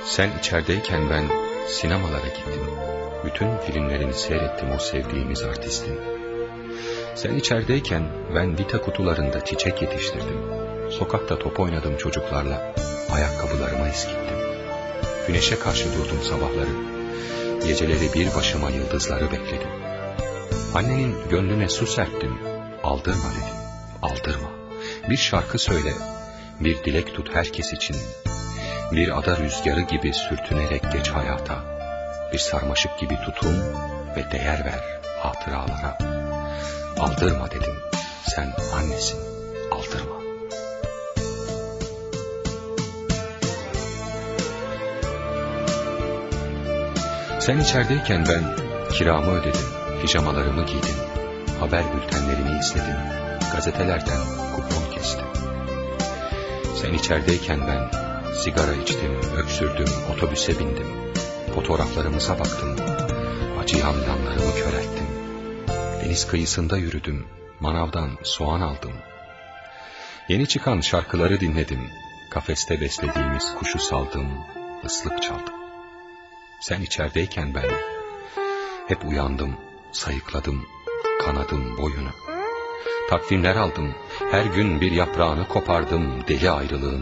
Sen içerideyken ben sinemalara gittim. Bütün filmlerini seyrettim o sevdiğimiz artistin. Sen içerideyken ben vita kutularında çiçek yetiştirdim. Sokakta top oynadım çocuklarla. Ayakkabılarımı eskittim. Güneşe karşı durdum sabahları. Geceleri bir başıma yıldızları bekledim. Annenin gönlüne su serptim. Aldırma dedim. Aldırma. Bir şarkı söyle. Bir dilek tut herkes için. Bir ada rüzgarı gibi sürtünerek geç hayata. Bir sarmaşık gibi tutun ve değer ver hatıralara. Aldırma dedim. Sen annesin. Aldırma. Sen içerideyken ben kiramı ödedim. Pijamalarımı giydim. Haber bültenlerini izledim. Gazetelerden kupon kestim. Sen içerideyken ben sigara içtim, öksürdüm, otobüse bindim. Fotoğraflarımıza baktım. Acıyan yanlarımı körelttim. Deniz kıyısında yürüdüm. Manavdan soğan aldım. Yeni çıkan şarkıları dinledim. Kafeste beslediğimiz kuşu saldım. Islık çaldım. Sen içerideyken ben hep uyandım, sayıkladım, kanadım boyunu. Takvimler aldım, her gün bir yaprağını kopardım deli ayrılığın.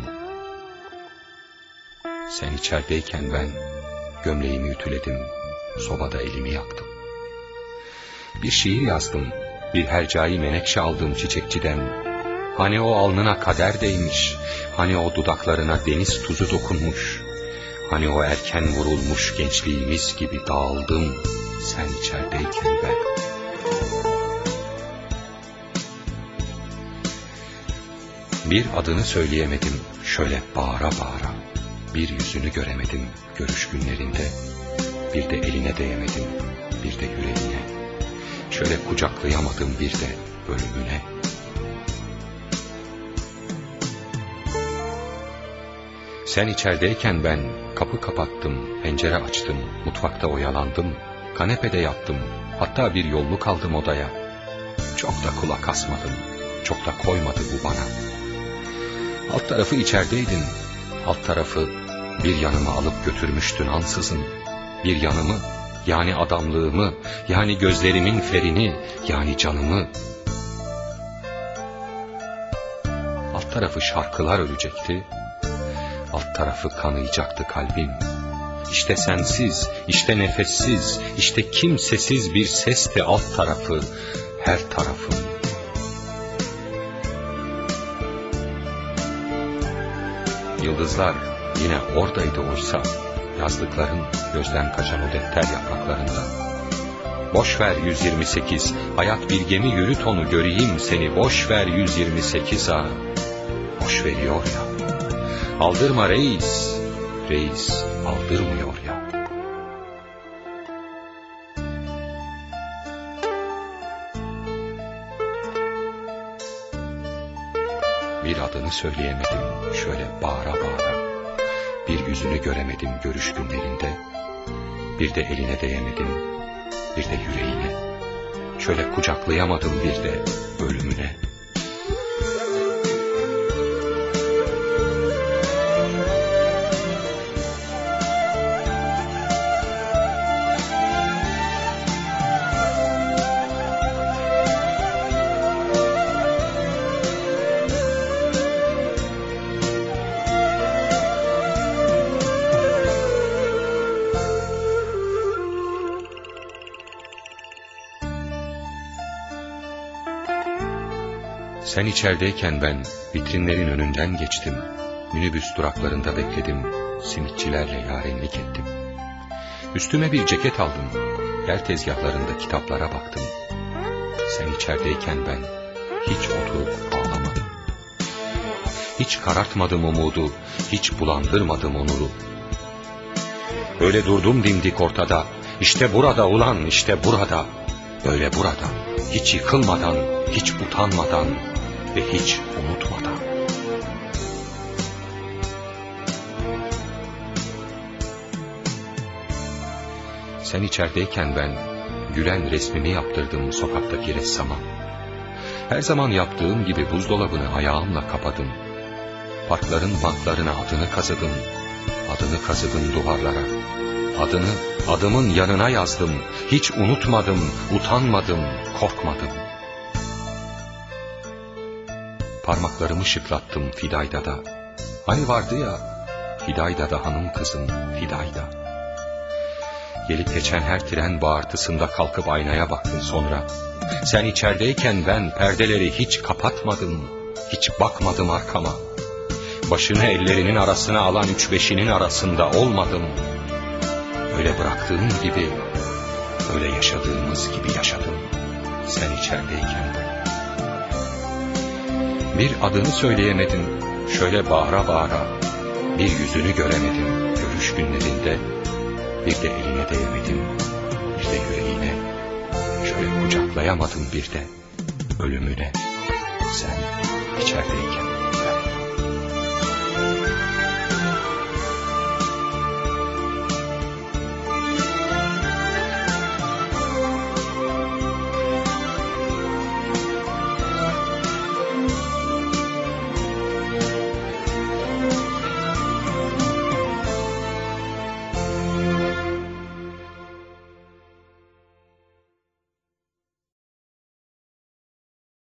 Sen içerideyken ben gömleğimi ütüledim, sobada elimi yaktım. Bir şiir yazdım, bir hercai menekşe aldım çiçekçiden. Hani o alnına kader değmiş, hani o dudaklarına deniz tuzu dokunmuş. Hani o erken vurulmuş gençliğimiz gibi dağıldım, sen içerideyken ben. Bir adını söyleyemedim, şöyle bağıra bağıra. Bir yüzünü göremedim görüş günlerinde. Bir de eline değemedim, bir de yüreğine. Şöyle kucaklayamadım bir de ölümüne. Sen içerideyken ben kapı kapattım, pencere açtım, mutfakta oyalandım, kanepede yattım, hatta bir yolluk aldım odaya. Çok da kulak asmadım, çok da koymadı bu bana. Alt tarafı içerideydin, alt tarafı bir yanıma alıp götürmüştün ansızın. Bir yanımı, yani adamlığımı, yani gözlerimin ferini, yani canımı. Alt tarafı şarkılar ölecekti. Alt tarafı kanayacaktı kalbim. İşte sensiz, işte nefessiz, işte kimsesiz bir sesti alt tarafı, her tarafım. Yıldızlar yine oradaydı oysa, yazdıkların gözden kaçan o defter yapraklarında. Boş ver 128, hayat bir gemi, yürüt onu göreyim seni, boş ver 128 ha. Boş veriyor ya. Aldırma reis, reis aldırmıyor ya. Bir adını söyleyemedim, şöyle bağıra bağıra. Bir yüzünü göremedim görüş günlerinde. Bir de eline değemedim, bir de yüreğine. Şöyle kucaklayamadım bir de ölümüne. Sen içerideyken ben vitrinlerin önünden geçtim. Minibüs duraklarında bekledim. Simitçilerle yarenlik ettim. Üstüme bir ceket aldım. Yer tezgahlarında kitaplara baktım. Sen içerideyken ben hiç oturup ağlamadım. Hiç karartmadım umudu, hiç bulandırmadım onuru. Öyle durdum dimdik ortada. İşte burada ulan, işte burada. Böyle burada, hiç yıkılmadan, hiç utanmadan ve hiç unutmadan. Sen içerideyken ben gülen resmimi yaptırdım sokaktaki ressama. Her zaman yaptığım gibi buzdolabını ayağımla kapadım. Parkların banklarına adını kazıdım. Adını kazıdım duvarlara. Adını adımın yanına yazdım. Hiç unutmadım, utanmadım, korkmadım. Parmaklarımı şıklattım Fidayda'da. Hani vardı ya, Fidayda'da hanım kızım, Fidayda. Gelip geçen her tren bağırtısında kalkıp aynaya baktın sonra. Sen içerideyken ben perdeleri hiç kapatmadım, hiç bakmadım arkama. Başını ellerinin arasına alan 3-5'inin arasında olmadım. Öyle bıraktığın gibi, öyle yaşadığımız gibi yaşadım. Sen içerideyken ben. Bir adını söyleyemedim, şöyle bağıra bağıra. Bir yüzünü göremedim, görüş günlerinde. Bir de eline değmedim, bir de yüreğine. Şöyle kucaklayamadım bir de, ölümüne. Sen içerideyken.